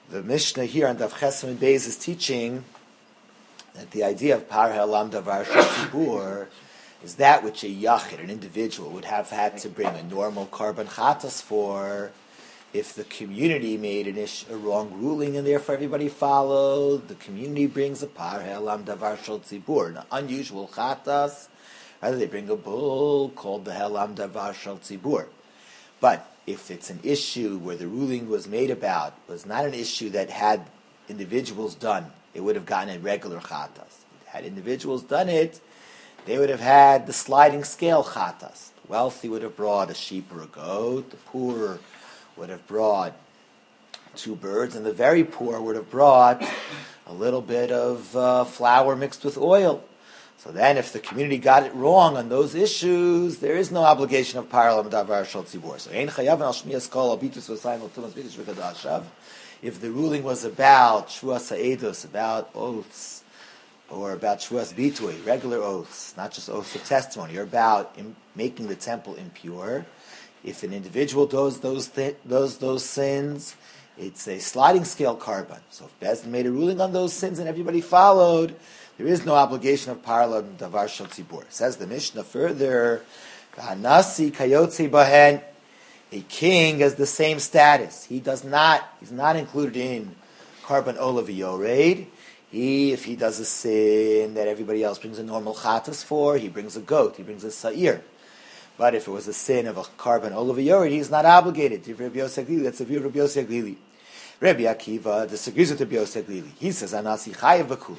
The Mishnah here on Daf Chesam and Beis is teaching that the idea of Par Ha'olam Davar Shel Tzibur is that which a yachid, an individual, would have had to bring a normal korban chatas for if the community made a wrong ruling and therefore everybody followed. The community brings a Par Ha'olam Davar Shel Tzibur, an unusual chatas. Rather, they bring a bull called the Ha'olam Davar Shel Tzibur. But if it's an issue where the ruling was made about was not an issue that had individuals done, it would have gotten a regular chatas. Had individuals done it, they would have had the sliding scale chatas. The wealthy would have brought a sheep or a goat. The poor would have brought 2 birds, and the very poor would have brought a little bit of flour mixed with oil. So then, if the community got it wrong on those issues, there is no obligation of Par Ha'olam Davar Shel Tzibur. So, ein chayav al shmiyas kol abitus v'sayim l'tumas bitus v'kadashav. If the ruling was about shvuas ha'edus, about oaths, or about shvuas bitui, regular oaths, not just oaths of testimony, or about making the temple impure, if an individual does those sins, it's a sliding scale korban. So, if Bezdin made a ruling on those sins and everybody followed, there is no obligation of Par Ha'olam Davar Shel Tzibur. Says the Mishnah further, V'hanasi kayotzi bahen, a king has the same status. He's not included in korban ola v'yored. If he does a sin that everybody else brings a normal chatas for, he brings a goat, he brings a sa'ir. But if it was a sin of a korban ola v'yored, he's not obligated. That's the view of Rabbi Yossi HaGlili. Rabbi Akiva disagrees with Rabbi Yossi HaGlili. He says, Anasi chayav b'kulah.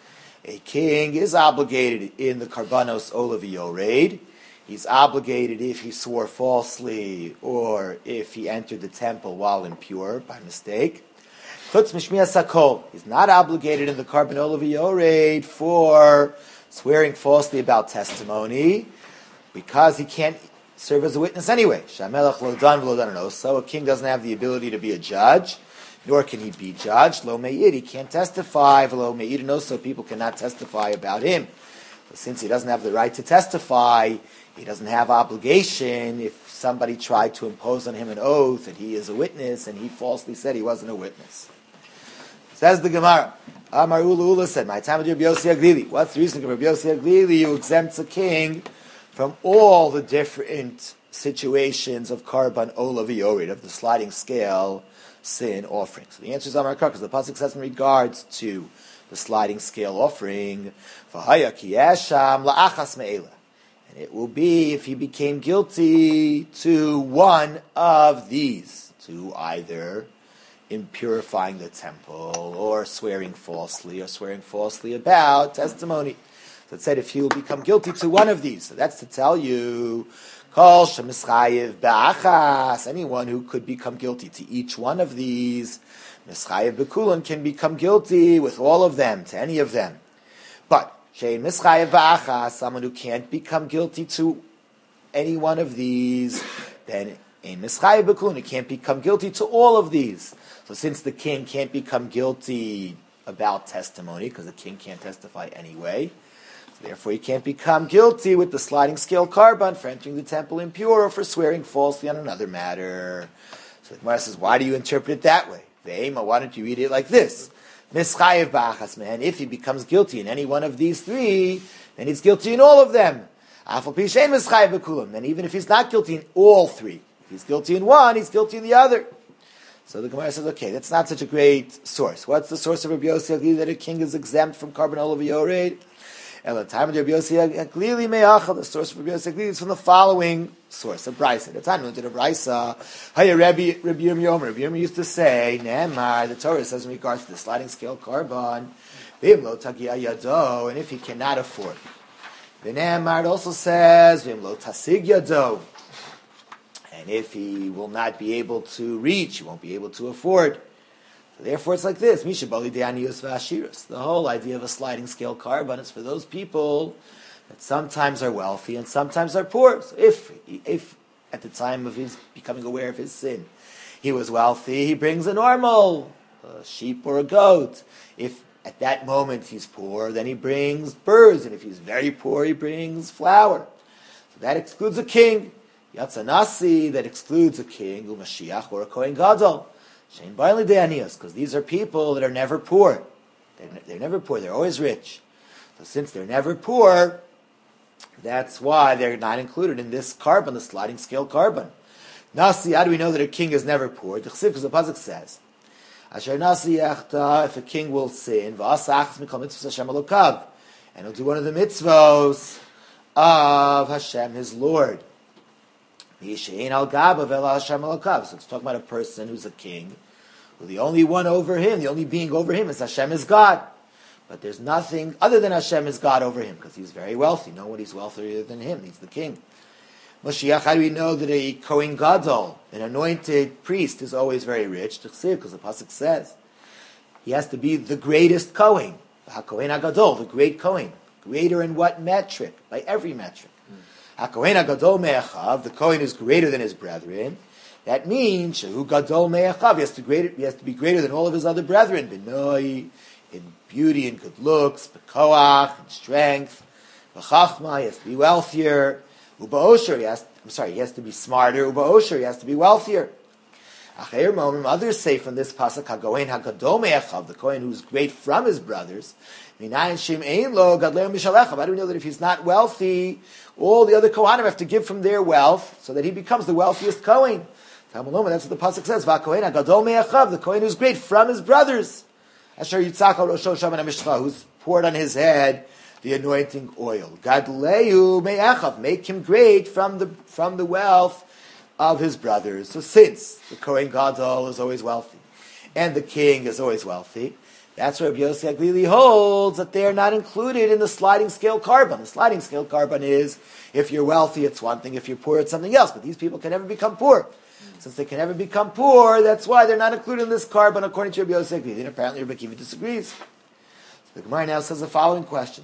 A king is obligated in the Karbanos Ola V'Yored. He's obligated if he swore falsely or if he entered the temple while impure by mistake. Chutz Mishmiyas HaKol. He's not obligated in the Karban Ola V'Yored for swearing falsely about testimony because he can't serve as a witness anyway. Shamelach lo dan v'lo dan onos. So a king doesn't have the ability to be a judge, nor can he be judged. Lo me'id, he can't testify. Lo me'id, no, so people cannot testify about him. But since he doesn't have the right to testify, he doesn't have obligation. If somebody tried to impose on him an oath that he is a witness, and he falsely said he wasn't a witness. Says the Gemara, Amar Ula said, my time with Rabbi Yossi HaGlili. What's the reason for Rabbi Yossi HaGlili? You exempt a king from all the different situations of Karban Ola V'Yored, of the sliding scale sin offering. So the answer is Amar Kar, because the pasuk says in regards to the sliding scale offering, V'haya ki yesham la'achas me'ela, and it will be if he became guilty to one of these, to either impurifying the temple or swearing falsely about testimony. So it said if he will become guilty to one of these, so that's to tell you Kol shemischayev ba'achas, anyone who could become guilty to each one of these, mischayev bekulan, can become guilty with all of them, to any of them. But shein mischayev ba'achas, someone who can't become guilty to any one of these, then ein mischayev bekulan, he can't become guilty to all of these. So since the king can't become guilty about testimony, because the king can't testify anyway, therefore, he can't become guilty with the sliding scale korban for entering the temple impure or for swearing falsely on another matter. So the Gemara says, why do you interpret it that way? Ve'ema, why don't you read it like this? Mischayev ba'achas mehen, if he becomes guilty in any one of these 3, then he's guilty in all of them. Afal pi she'ein mischayev b'kulam, then even if he's not guilty in all 3, if he's guilty in one, he's guilty in the other. So the Gemara says, okay, that's not such a great source. What's the source of Rabbi Yossi HaGlili that a king is exempt from Karban Ola V'Yored? And the time of Rabbi Yossi HaGlili me'achal, the source of Rabbi Yossi HaGlili is from the following source, a brisa. The time we did a brisa, Haya Rabbi Yirmiyah. Rabbi Yirmiyah used to say, Ne'emar, the Torah says in regards to the sliding scale korban, V'im lo tagia yado, and if he cannot afford. Ne'emar, it also says, V'im lo tasig yado, and if he will not be able to reach, he won't be able to afford. Therefore, it's like this: Misha Bali De'aniyus V'Ashiras. The whole idea of a sliding scale korban is for those people that sometimes are wealthy and sometimes are poor. So if at the time of his becoming aware of his sin, he was wealthy, he brings a normal sheep or a goat. If at that moment he's poor, then he brings birds, and if he's very poor, he brings flour. So that excludes a king. Yatzanasi, that excludes a king, Umashiach or a Kohen Gadol. Because these are people that are never poor. They're never poor. They're always rich. So since they're never poor, that's why they're not included in this carbon, the sliding scale carbon. Nasi, how do we know that a king is never poor? Because the pasuk says, Asher nasi yachta, if a king will sin, v'asachas mikol mitzvos Hashem elokav, and he'll do one of the mitzvos of Hashem, his Lord. V'yishein al gabav ela Hashem elokav. So it's talking about a person who's a king, who the only one over him, the only being over him is Hashem, is God. But there's nothing other than Hashem is God over him, because he's very wealthy. Nobody's wealthier than him. He's the king. Moshiach, how do we know that a Kohen Gadol, an anointed priest, is always very rich? Because the pasuk says he has to be the greatest Kohen. HaKohen HaGadol, the great Kohen. Greater in what metric? By every metric. HaKohen HaGadol me'achav, the Kohen is greater than his brethren. That means Shehu Gadol me'achav, he has to be greater than all of his other brethren. Benoi, in beauty and good looks, b'koach, in strength, b'chachma, he has to be wealthier. Uba-osher, he has to be smarter. Uba-osher, he has to be wealthier. Others say from this pasuk, HaKohen HaGadol me'achav, the Kohen who's great from his brothers. How do we know that if he's not wealthy, all the other Kohanim have to give from their wealth so that he becomes the wealthiest Kohen? That's what the pasuk says. HaKohen HaGadol me'achav, the Kohen who's great from his brothers. Asher Yitzchak al Rosho Shaman HaMishcha, who's poured on his head the anointing oil. Gadlehu me'achav, make him great from the wealth of his brothers. So since the Kohen Gadol is always wealthy, and the king is always wealthy, that's where Rabbi Yossi Aglili holds that they're not included in the sliding scale carbon. The sliding scale carbon is, if you're wealthy, it's one thing, if you're poor, it's something else. But these people can never become poor. Since they can never become poor, that's why they're not included in this carbon, according to Rabbi Yossi Aglili. And apparently Rabbi Akiva disagrees. So the Gemara now says the following question.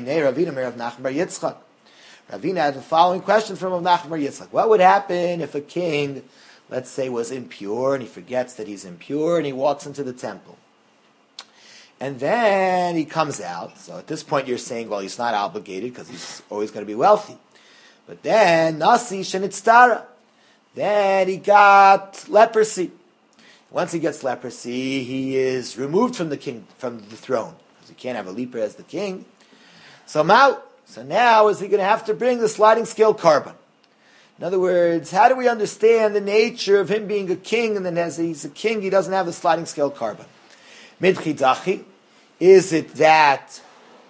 Ravina had the following question from Rav Nachman bar Yitzchak. What would happen if a king, let's say, was impure, and he forgets that he's impure, and he walks into the temple? And then he comes out. So at this point you're saying, well, he's not obligated because he's always going to be wealthy. But then, Nasi Shenitztara. Then he got leprosy. Once he gets leprosy, he is removed from the throne. Because he can't have a leper as the king. So now is he going to have to bring the sliding scale carbon? In other words, how do we understand the nature of him being a king, and then as he's a king, he doesn't have the sliding scale carbon? Midchidachi, is it that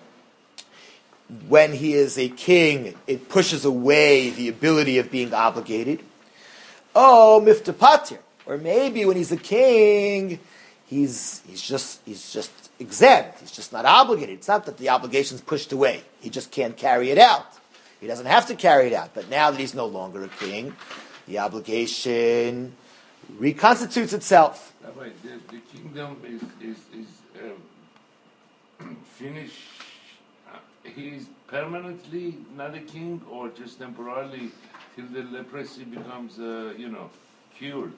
when he is a king, it pushes away the ability of being obligated? Oh, miftapatir, or maybe when he's a king, he's just exempt. He's just not obligated. It's not that the obligation's pushed away. He just can't carry it out. He doesn't have to carry it out. But now that he's no longer a king, the obligation reconstitutes itself. Rabbi, the kingdom is finished. He's permanently not a king, or just temporarily till the leprosy becomes, cured.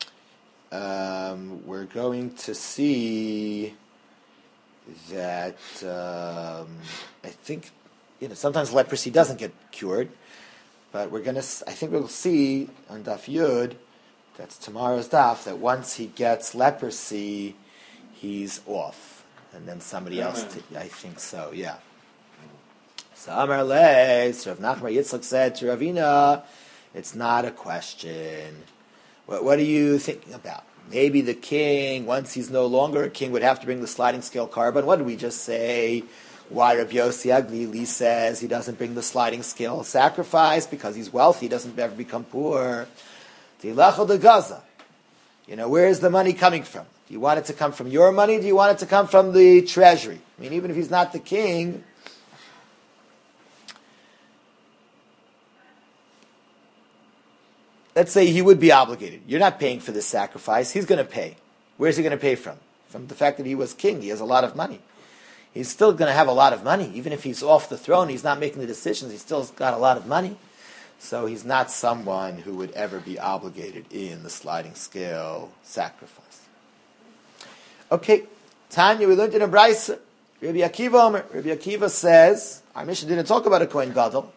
We're going to see that I think sometimes leprosy doesn't get cured, but I think we'll see on Daf Yud, that's tomorrow's Daf, that once he gets leprosy, he's off, and then somebody else. I think so. Yeah. So Amar Le, so Rav Nachman bar Yitzchak said to Ravina, it's not a question. What are you thinking about? Maybe the king, once he's no longer a king, would have to bring the sliding scale carbon. What did we just say? Why Rabbi Yossi Aglili says he doesn't bring the sliding scale sacrifice because he's wealthy, he doesn't ever become poor. Tilacho de Gaza. Where is the money coming from? Do you want it to come from your money? Do you want it to come from the treasury? I mean, even if he's not the king, let's say he would be obligated. You're not paying for this sacrifice. He's going to pay. Where's he going to pay from? From the fact that he was king. He has a lot of money. He's still going to have a lot of money. Even if he's off the throne, he's not making the decisions, he's still got a lot of money. So he's not someone who would ever be obligated in the sliding scale sacrifice. Okay, Tanya, we learned in a Brisa. Rabbi Akiva says, our mission didn't talk about a Kohen Gadol,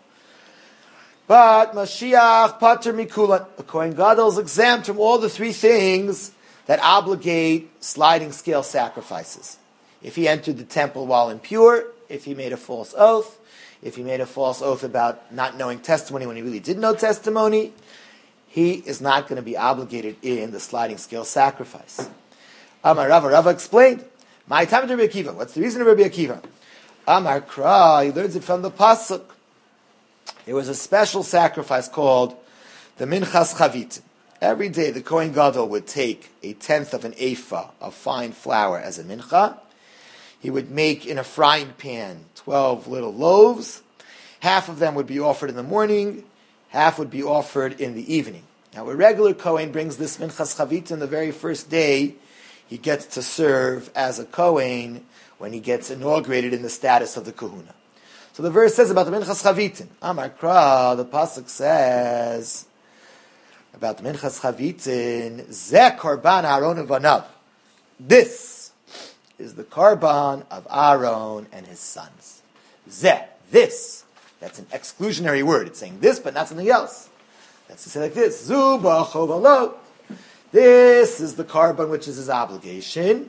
but Mashiach Pater Mikulan. A Kohen Gadol is exempt from all the three things that obligate sliding scale sacrifices. If he entered the temple while impure, if he made a false oath, if he made a false oath about not knowing testimony when he really did know testimony, he is not going to be obligated in the sliding scale sacrifice. Amar Rava explained, my time to Rabbi Akiva. What's the reason of Rabbi Akiva? Amar Kra, he learns it from the Pasuk. There was a special sacrifice called the Minchas Chavit. Every day the Kohen Gadol would take 1/10 of an ephah of fine flour as a mincha. He would make in a frying pan 12 little loaves. Half of them would be offered in the morning, half would be offered in the evening. Now a regular Kohen brings this Minchas Chavit on the very first day he gets to serve as a Kohen when he gets inaugurated in the status of the Kahuna. So the verse says about the Minchas Chavitin. Amar Kra, the Pasuk says about the Minchas Chavitin, Zeh Korban Aaron Uvanav. This is the Korban of Aaron and his sons. Zeh, this. That's an exclusionary word. It's saying this, but not something else. That's to say like this. Zuba Chovalo. This is the Korban which is his obligation.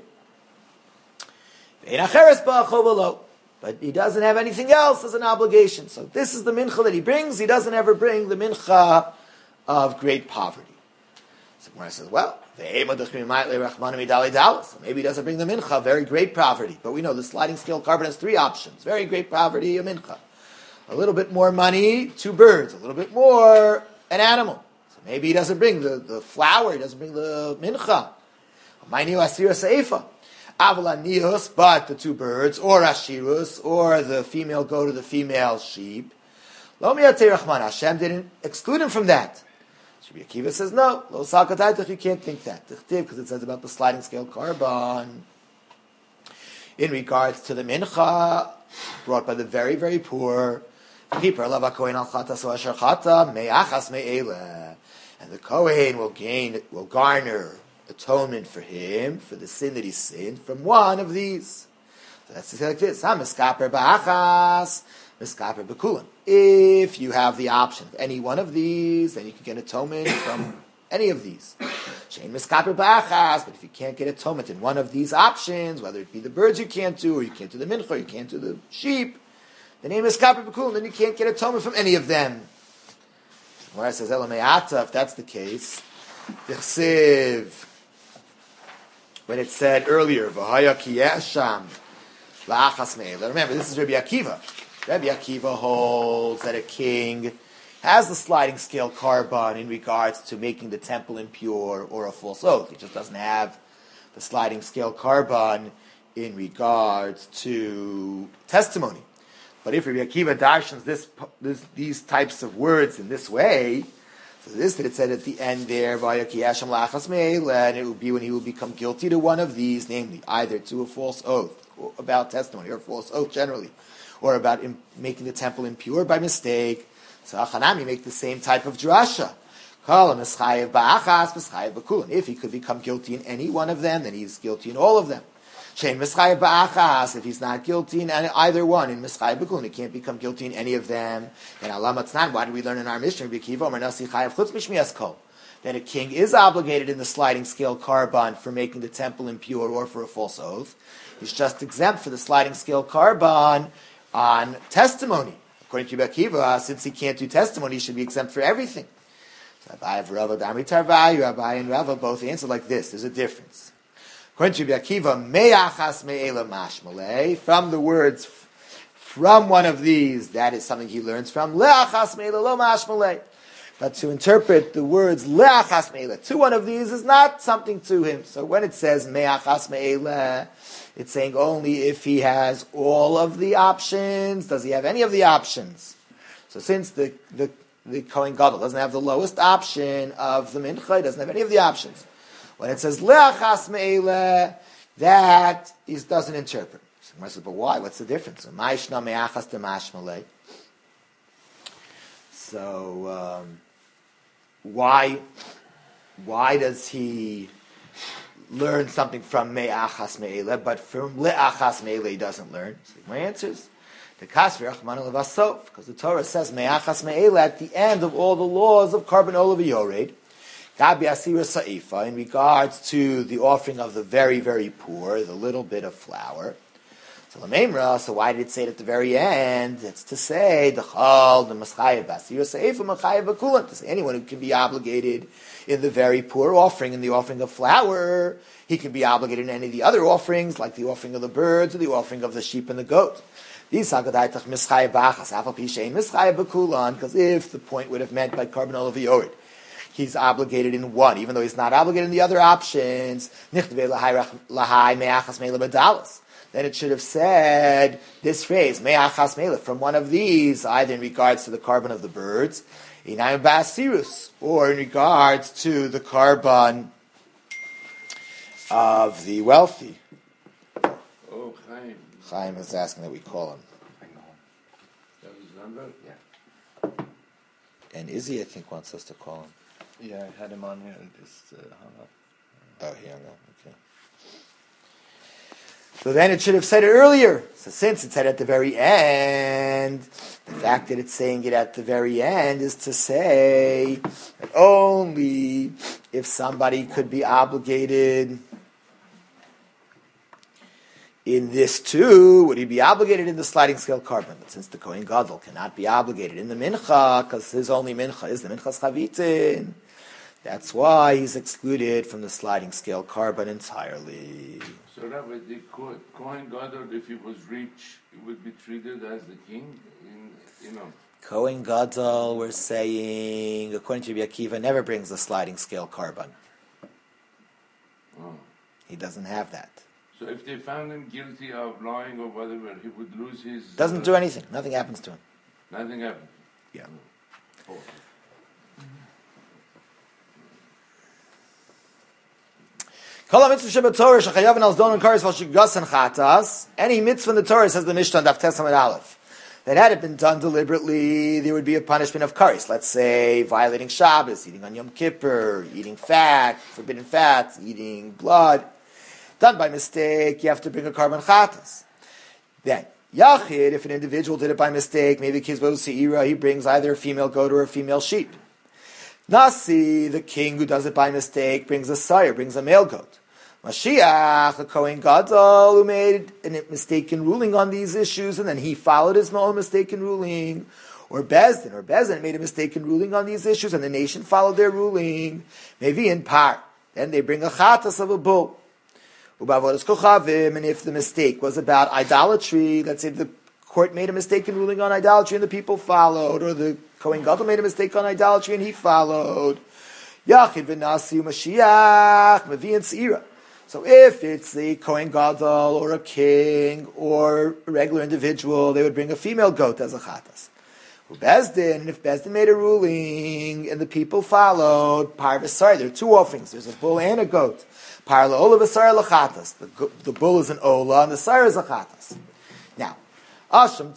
But he doesn't have anything else as an obligation. So this is the mincha that he brings. He doesn't ever bring the mincha of great poverty. So Gemara says, well, so maybe he doesn't bring the mincha of very great poverty. But we know the sliding scale korban has 3 options. Very great poverty, a mincha. A little bit more money, 2 birds. A little bit more, an animal. So maybe he doesn't bring the flour. He doesn't bring the mincha. But the 2 birds, or ashirus, or the female goat or the female sheep. Hashem didn't exclude him from that. Rabbi Akiva says, no, you can't think that. Because it says about the sliding scale korban. In regards to the mincha, brought by the very, very poor, and the Kohen will garner atonement for him, for the sin that he sinned, from one of these. So that's to say like this, if you have the option of any one of these, then you can get atonement from any of these. But if you can't get atonement in one of these options, whether it be the birds you can't do, or you can't do the mincha, or you can't do the sheep, the name is Kaper B'Kulin, then you can't get atonement from any of them. Where it says, if that's the case, when it said earlier, remember, this is Rabbi Akiva. Rabbi Akiva holds that a king has the sliding scale korban in regards to making the temple impure or a false oath. He just doesn't have the sliding scale korban in regards to testimony. But if Rabbi Akiva darshans these types of words in this way, so this that it said at the end there, and it will be when he will become guilty to one of these, namely either to a false oath about testimony, or a false oath generally, or about making the temple impure by mistake. So Achanami make the same type of drasha. If he could become guilty in any one of them, then he's guilty in all of them. If he's not guilty in either one, in Mischai B'Kulin, he can't become guilty in any of them. Then why do we learn in our Mishnah, that a king is obligated in the sliding scale korban for making the temple impure or for a false oath? He's just exempt for the sliding scale korban on testimony. According to Rabbi Akiva, since he can't do testimony, he should be exempt for everything. So Rabbi and Rava both answer like this. There's a difference. According to Rabbi Akiva, me'achas me'ela mashmalei, from the words, from one of these, that is something he learns from. Le'achas me'ela lo mashmalei. But to interpret the words le'achas me'ela to one of these is not something to him. So when it says me'achas me'ela, it's saying only if he has all of the options. Does he have any of the options? So since the Kohen Gadol doesn't have the lowest option of the mincha, he doesn't have any of the options. When it says le'achas me'ele, that he doesn't interpret. So Gemara says, but why? What's the difference? Ma'ishna me'achas de mashmalei. So why does he learn something from me'achas me'ele, but from le'achas me'ele he doesn't learn? So my answer is the kasver achmanu levasof, because the Torah says me'achas me'ele at the end of all the laws of korban olav yored. Gabi Asira Sa'ifa, in regards to the offering of the very, very poor, the little bit of flour. So Lamemra, so why did it say it at the very end? It's to say the Chal, the Maschayev Asira Sa'ifa, Maschayev Akulan, to say anyone who can be obligated in the very poor offering, in the offering of flour, he can be obligated in any of the other offerings, like the offering of the birds or the offering of the sheep and the goat. Because if the point would have meant by carbon olav yored, he's obligated in one, even though he's not obligated in the other options, then it should have said this phrase, me'achas melech, from one of these, either in regards to the carbon of the birds, or in regards to the carbon of the wealthy. Oh, Chaim. Chaim is asking that we call him. That was number? And Izzy, I think, wants us to call him. Yeah, I had him on here and just hung up. Oh, he hung up, okay. So then it should have said it earlier. So since it said at the very end, the fact that it's saying it at the very end is to say that only if somebody could be obligated in this too, would he be obligated in the sliding scale carbon? But since the Kohen Gadol cannot be obligated in the mincha, because his only mincha is the minchas chavitin, that's why he's excluded from the sliding scale carbon entirely. So that way, the Kohen Gadol, if he was rich, he would be treated as the king, Kohen Gadol, we're saying, according to Rabbi Akiva, never brings the sliding scale carbon. Oh. He doesn't have that. So if they found him guilty of lying or whatever, he would lose his... Doesn't do anything. Nothing happens to him. Nothing happens. Yeah. Oh. Any mitzvah in the Torah, says the Mishnah on Daf Tes Amud Aleph, that had it been done deliberately, there would be a punishment of kares. Let's say violating Shabbos, eating on Yom Kippur, eating fat, forbidden fats, eating blood. Done by mistake, you have to bring a carbon chatas. Then, Yachid, if an individual did it by mistake, maybe Kizbo Seira, he brings either a female goat or a female sheep. Nasi, the king who does it by mistake, brings a sire, brings a male goat. Mashiach, a Kohen Gadol, who made a mistaken ruling on these issues, and then he followed his own mistaken ruling. Or Bezdin made a mistaken ruling on these issues, and the nation followed their ruling. Maybe in part. Then they bring a chatas of a bull. And if the mistake was about idolatry, let's say the court made a mistaken ruling on idolatry and the people followed, or the Kohen Gadol made a mistake on idolatry and he followed. Yachid v'nasi Mashiach Mavi and Seira. So if it's the Kohen Gadol or a king or a regular individual, they would bring a female goat as a chatas. Bezdin, and if Bezdin made a ruling and the people followed, par v'sar, there are two offerings. There's a bull and a goat. Par la'ola v'sar l'chatas. The bull is an ola and the sar is a chatas. Now, Asham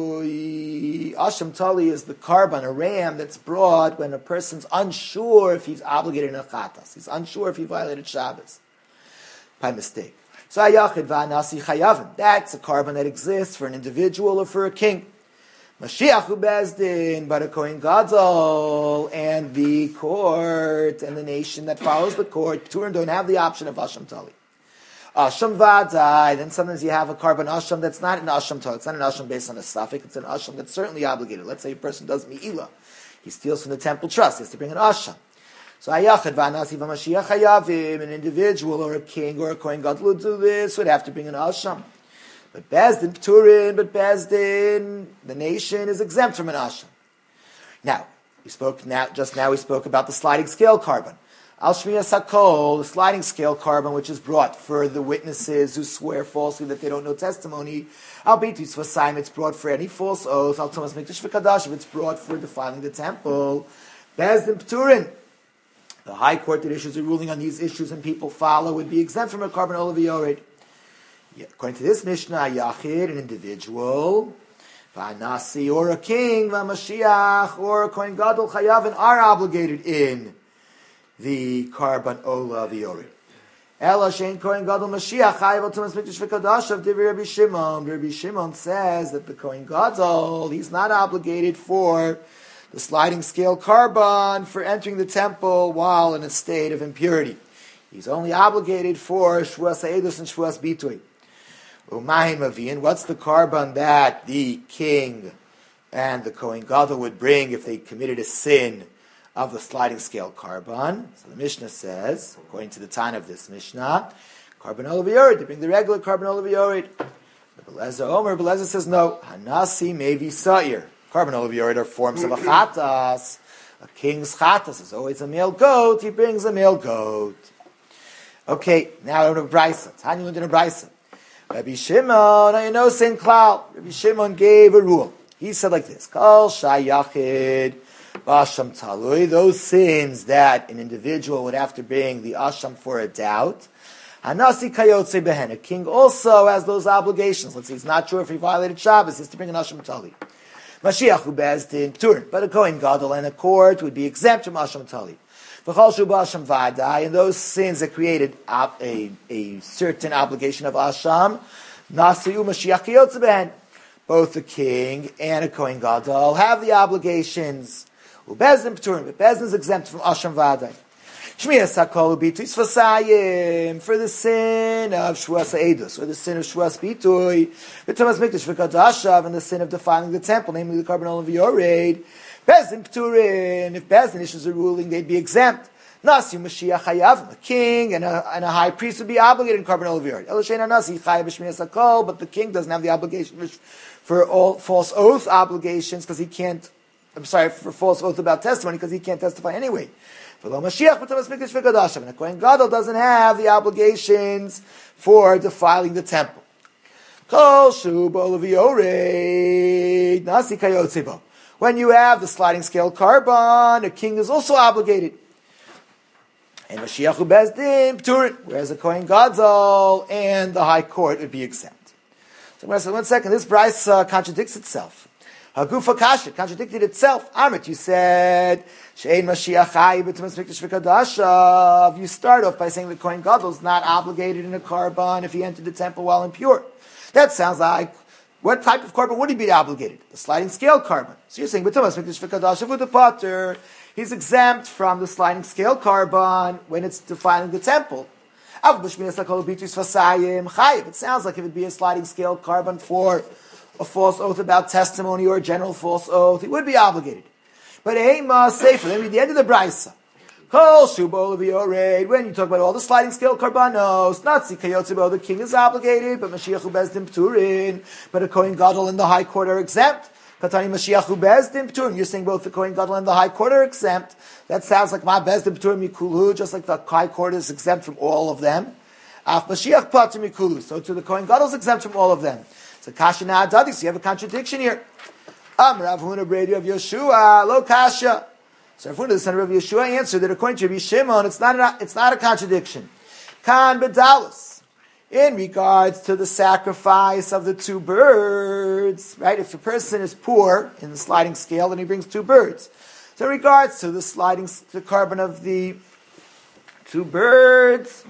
Tali is the carbon, a ram that's brought when a person's unsure if he's obligated in a chatas. He's unsure if he violated Shabbos by mistake. So Ayachid v'anasi chayavim. That's a carbon that exists for an individual or for a king. Mashiach Bezdin, but a Kohen Gadol and the court and the nation that follows the court, Turin don't have the option of Asham Tali. Asham Vadai, then sometimes you have a carbon Asham that's not an Asham Tali. It's not an Asham based on a suffix, it's an Asham that's certainly obligated. Let's say a person does Mi'ila. He steals from the temple trust, he has to bring an Asham. So Ayachad Vanasi V'Mashiach Hayavim, an individual or a king or a Kohen Gadol would do this, would have to bring an Asham. But Bezdin, Pturin, the nation is exempt from an Asham. Now, just now we spoke about the sliding scale carbon. Al Shmiya Sakol, the sliding scale carbon, which is brought for the witnesses who swear falsely that they don't know testimony. Al Beitis Vasayim, it's brought for any false oath. Al Thomas Mikdash V'Kadash, it's brought for defiling the temple. Bezdin, Pturin, the high court that issues a ruling on these issues and people follow would be exempt from a carbon olav yored. According to this Mishnah, Yachid, an individual, V'anasi, or a king, V'mashiach, or a Kohen Gadol, Chayavin, are obligated in the carbon olav yored. Ela shein Kohen Gadol Mashiach, Chayav Tumas Mikdash V'Kadash of Divrei Rabbi Shimon. Rabbi Shimon says that the Kohen Gadol, he's not obligated for the sliding scale carbon for entering the temple while in a state of impurity. He's only obligated for Shvuas Ha'edus and Shvuas Bitui. U'mahin Mavin, what's the carbon that the king and the Kohen Gadol would bring if they committed a sin of the sliding scale carbon? So the Mishnah says, according to the time of this Mishnah, carbon olav yored, they bring the regular carbon olav yored. Belezer says no. Hanasi mevi sa'ir. Carbon olav yored are forms of a chatas. A king's chatas is always a male goat. He brings a male goat. Okay, now in a brisa. Tanya learned in a brisa. Rabbi Shimon, I know Saint Klal. Rabbi Shimon gave a rule. He said like this: Kol shayachid b'asham talui. Those sins that an individual would have to bring the asham for a doubt. Hanasi kayotze behen. A king also has those obligations. Let's say he's not sure if he violated Shabbos. He has to bring an asham tali. Mashiach who bezdin turin, but a Kohen Gadol and a court would be exempt from asham tali. And those sins that created a certain obligation of asham, nasiu Mashiach kayotze behen. Both the king and a Kohen Gadol have the obligations. Ubezdin turin, but Bezdin is exempt from asham vadai. Shmiyas hakol bituis fasayim for the sin of shvuas ha'edus, or the sin of shvuas bitui, v'tamas mikdash v'kadashav, and the sin of defiling the temple, namely the carbon olav yored. Bezdin pturin, if Bezdin issues a ruling, they'd be exempt. Nasi Mashiach hayav, a king and a high priest would be obligated in carbon olav yored. Eloshein nasi chayav b'shmiyas hakol, but the king doesn't have the obligation for all false oath obligations because he can't. For false oath about testimony because he can't testify anyway. And a Kohen Gadol doesn't have the obligations for defiling the temple. When you have the sliding scale carbon, a king is also obligated. And Mashiach Bezdin Pturin, whereas a Kohen Gadol and the high court would be exempt. So I'm going to say 1 second, this brisa contradicts itself. Hagufa Kasha contradicted itself. Amit, you said, Shein Mashiach Chai b'tumas mikdash v'kadashav. You start off by saying the Kohen Gadol is not obligated in a carbon if he entered the temple while impure. That sounds like, what type of carbon would he be obligated? The sliding scale carbon. So you're saying, b'tumas mikdash v'kadashav with the potter, he's exempt from the sliding scale carbon when it's defiling the temple. It sounds like it would be a sliding scale carbon for a false oath about testimony or a general false oath, he would be obligated. But Ema Sefer, let me read the end of the Brisa. Kol Shubol V'Yored, when you talk about all the sliding scale karbanos, Natsi Kayotzebo, the king is obligated, but Mashiach Bezdin Pturin, but a Kohen Gadol and the high court are exempt. Katani Mashiach Bezdin Pturin, you're saying both the Kohen Gadol and the high court are exempt. That sounds like Ma Bezdin Pturin Mikulu, just like the high court is exempt from all of them. Af Mashiach Pater Mikulu, so to the Kohen Gadol is exempt from all of them. So kasha na'adadi, so you have a contradiction here. Rav Huna Bredi of Yeshua, lo kasha. So Rav Huna, the son of Rav Yeshua, answered that according to Rabbi Shimon, it's not a contradiction. Kan bedalos, in regards to the sacrifice of the 2 birds, right? If a person is poor in the sliding scale, then he brings 2 birds. So in regards to the carbon of the 2 birds,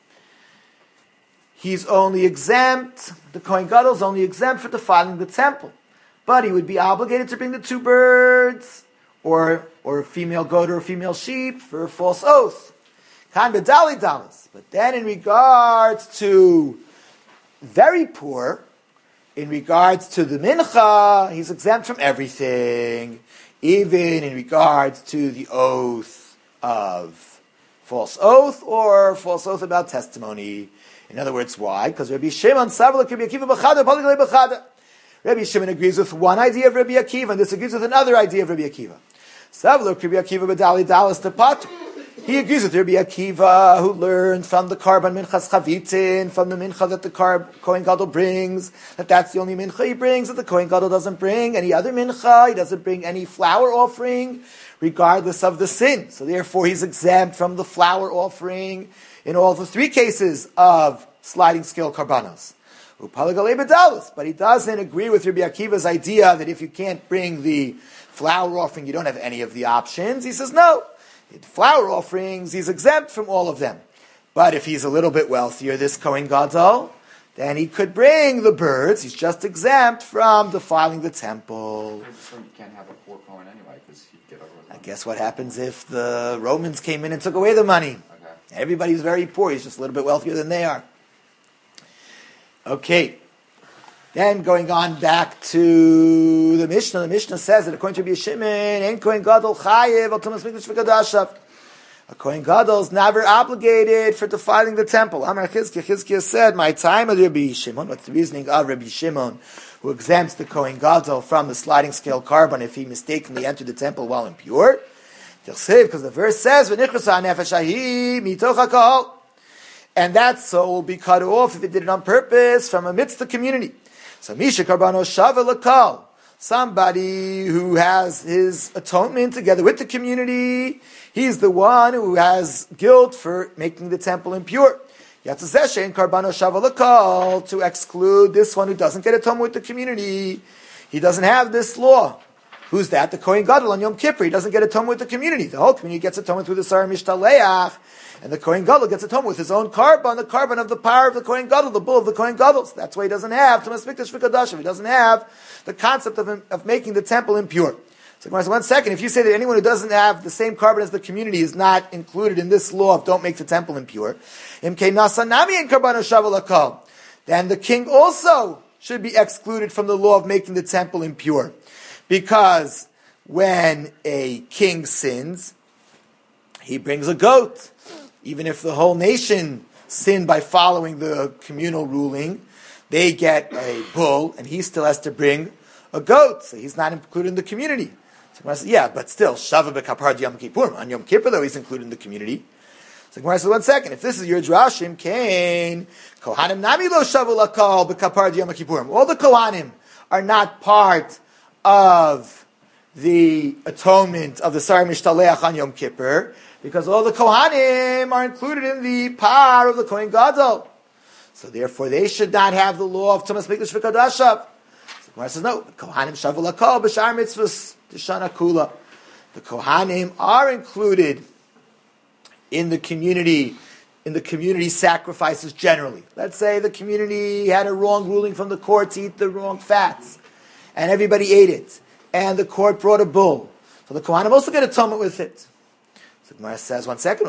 he's only exempt, the Kohen Gadol is only exempt for defiling the temple. But he would be obligated to bring the 2 birds, or a female goat or a female sheep, for a false oath. Kan bedali dalas. But then in regards to very poor, in regards to the mincha, he's exempt from everything, even in regards to the oath of false oath or false oath about testimony. In other words, why? Because Rabbi Shimon Savla Rabbi Akiva b'chada, Paligale b'chada. Rabbi Shimon agrees with one idea of Rabbi Akiva and disagrees with another idea of Rabbi Akiva. Savla Rabbi Akiva b'dali dalas tepat. He agrees with Rabbi Akiva, who learned from the carbon minchas chavitin, from the mincha that the Kohen Gadol brings, that's the only mincha he brings, that the Kohen Gadol doesn't bring any other mincha, he doesn't bring any flour offering, regardless of the sin. So therefore he's exempt from the flour offering in all the 3 cases of sliding scale karbanos. But he doesn't agree with Rabbi Akiva's idea that if you can't bring the flour offering, you don't have any of the options. He says, no, flour offerings, he's exempt from all of them. But if he's a little bit wealthier, this Kohen Gadol, then he could bring the birds. He's just exempt from defiling the temple. You can't have a poor Kohen anyway, because he'd get over I guess what happens if the Romans came in and took away the money? Okay. Everybody's very poor. He's just a little bit wealthier than they are. Okay. Then going on back to the Mishnah says that according to Rabbi Shimon, Ein Kohen Gadol Chayev al Tumas Mikdash v'Kadashav. A Kohen Gadol is never obligated for defiling the temple. Amar Chizkiah said, my time of Rabbi Shimon, what's the reasoning of Rabbi Shimon, who exempts the Kohen Gadol from the sliding scale carbon if he mistakenly entered the temple while impure? Because the verse says, and that soul will be cut off if it did it on purpose from amidst the community. So Misha Karbano Shava Lakal, somebody who has his atonement together with the community, he's the one who has guilt for making the temple impure. Yatzaseshen Karbano Shava Lakal, to exclude this one who doesn't get atonement with the community. He doesn't have this law. Who's that? The Kohen Gadol on Yom Kippur. He doesn't get atonement with the community. The whole community gets atonement through the Sar Mishtaleach. And the Kohen Gadol gets atonement with his own carbon, the carbon of the power of the Kohen Gadol, the bull of the Kohen Gadol. So that's why he doesn't have Tumas Mikdash v'Kadashav. He doesn't have the concept of making the temple impure. So 1 second, if you say that anyone who doesn't have the same carbon as the community is not included in this law of don't make the temple impure, then the king also should be excluded from the law of making the temple impure. Because when a king sins, he brings a goat. Even if the whole nation sinned by following the communal ruling, they get a bull, and he still has to bring a goat. So he's not included in the community. So Gemara says, yeah, but still, Shava b'kapar Yom Kippur. On Yom Kippur, though, he's included in the community. So Gemara says, 1 second, if this is your drashim, Kain, Kohanim nami lo shavu lakal b'kapar Yom Kippur. All the Kohanim are not part of the atonement of the Sar Mishtaleach on Yom Kippur, because all the Kohanim are included in the power of the Kohen Gadol. So therefore they should not have the law of Tumas Mikdash v'Kadashav. So Gemara says, no, Kohanim shavu lakal b'shar mitzvahs d'shana kula. The Kohanim are included in the community sacrifices generally. Let's say the community had a wrong ruling from the court to eat the wrong fats, and everybody ate it, and the court brought a bull. So the Kohanim also get atonement with it. So Gemara says, 1 second,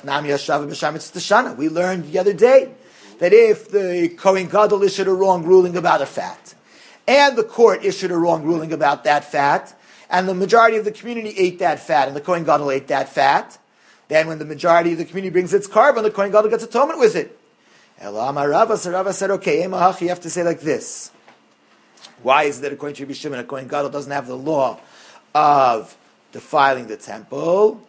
we learned the other day that if the Kohen Gadol issued a wrong ruling about a fat, and the court issued a wrong ruling about that fat, and the majority of the community ate that fat, and the Kohen Gadol ate that fat, then when the majority of the community brings its carbon, the Kohen Gadol gets atonement with it. Rava said, okay, you have to say like this. Why is it that according to Rabbi Shimon, a Kohen Gadol doesn't have the law of defiling the temple?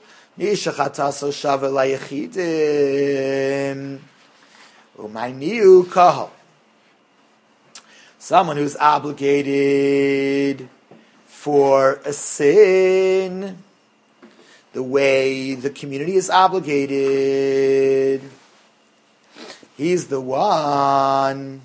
Someone who's obligated for a sin, the way the community is obligated, he's the one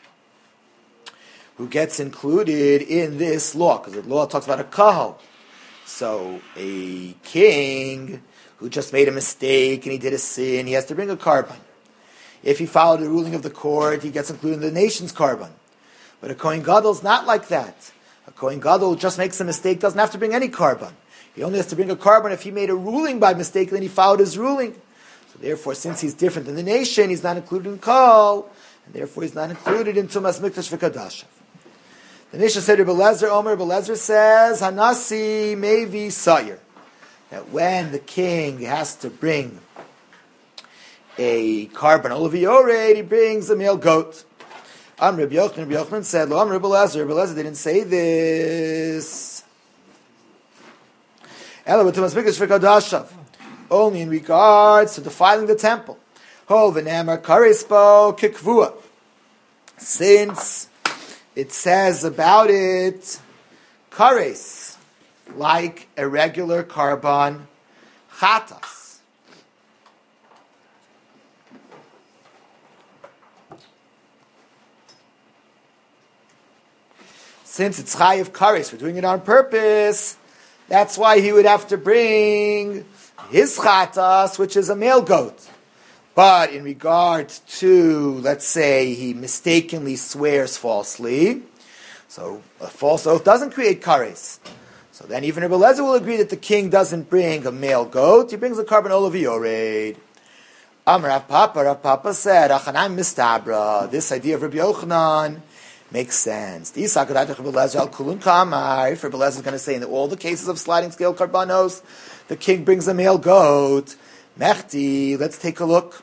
who gets included in this law, because the law talks about a kahal. So a king who just made a mistake and he did a sin, he has to bring a carbon. If he followed the ruling of the court, he gets included in the nation's carbon. But a Kohen Gadol is not like that. A Kohen Gadol who just makes a mistake doesn't have to bring any carbon. He only has to bring a carbon if he made a ruling by mistake and then he followed his ruling. So therefore, since he's different than the nation, he's not included in Kol, and therefore he's not included in Tumas Mikdash v'Kadashav. The Mishnah said, Rebbe Lezer says, Hanasi Mevi Sayir, that when the king has to bring a carbon olav, he brings a male goat. Rabbi Yochanan said, Lo Rebbe Lezer didn't say this. Only in regards to defiling the temple. Since it says about it, kares, like a regular carbon, chatas. Since it's chayiv kares, we're doing it on purpose. That's why he would have to bring his chatas, which is a male goat. But in regards to, let's say, he mistakenly swears falsely, so a false oath doesn't create kares. So then even Rebbe Lezer will agree that the king doesn't bring a male goat, he brings a carbon olav yored. Rav Papa said, Achanayim mistabra, this idea of Rabbi Yochanan makes sense. If Rebbe Lezer is going to say in all the cases of sliding scale karbanos, the king brings a male goat, Mechti, let's take a look.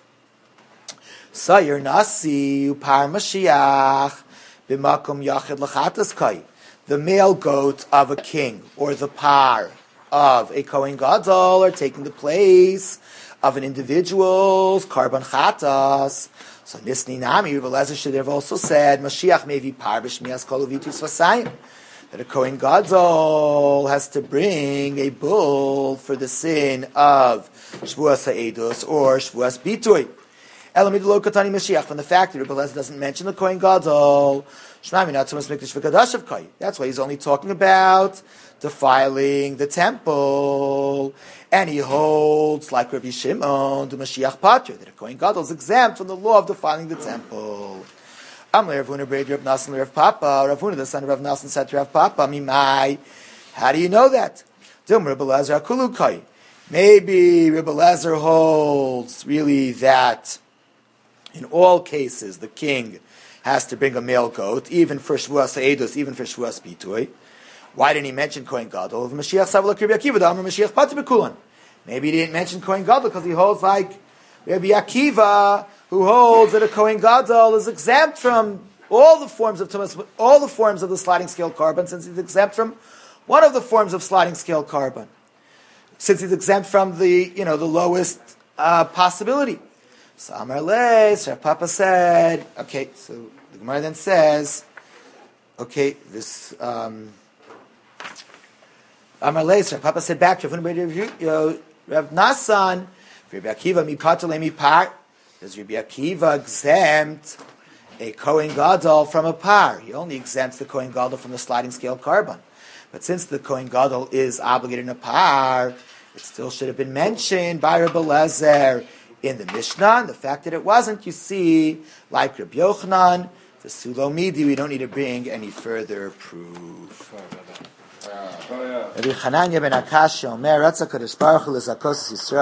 Sayir Nasi Upar Mashiach B'makom Yachid Lachatas Kai. The male goat of a king or the par of a Kohen Gadol are taking the place of an individual's karban chatas. So Nisni Nami Rebbe Lezer should have also said Mashiach may be par b'shmias kol uvitus vasayim, that a Kohen Gadol has to bring a bull for the sin of Shvuas Ha'edus or Shvuas Bitoy. Elamid lo katani Mashiach, from the fact that Rebbe Lezer doesn't mention the Kohen Gadol, Shmami not so much mikdash v'kadash of Kai. That's why he's only talking about defiling the temple, and he holds like Rabbi Shimon the Mashiach Patra that a Kohen Gadol is exempt from the law of defiling the temple. Amle Ravuna Brei Rav Nasan Rav Papa. Ravuna the son of Rav Nasan said to Rav Papa, Mimai. How do you know that? Dum Rebbe Lezer Akulu Kai. Maybe Rebbe Lezer holds really that in all cases the king has to bring a male goat, even for Shvuas Ha'edus, even for Shvuas Bitoy. Why didn't he mention Kohen Gadol? Mashiach Savalak Rabbi Akiva, the Amar Mashiach Pati Bekulan. Maybe he didn't mention Kohen Gadol because he holds like Rabbi Akiva, who holds that a Kohen Gadol is exempt from all the forms of Tumas, all the forms of the sliding scale carbon, since he's exempt from one of the forms of sliding scale carbon. Since he's exempt from the, the lowest possibility. So Amar Leis, Rav Papa said, okay, so the Gemara then says, okay, this, Amar Leis, Rav Papa said back to Rav Nasan, Rabbi Akiva, Mipatale Mipar, does Rabbi Akiva exempt a Kohen Gadol from a par? He only exempts the Kohen Gadol from the sliding scale carbon. But since the Kohen Gadol is obligated in a par, it still should have been mentioned by Rebbe Lezer in the Mishnah. And the fact that it wasn't, you see, like Rabbi Yochanan, the Sulomidi, we don't need to bring any further proof. Rabbi Chananya ben Akashya Omer, Ratzah Kadosh Baruch Hu L'Zakos Yisrael.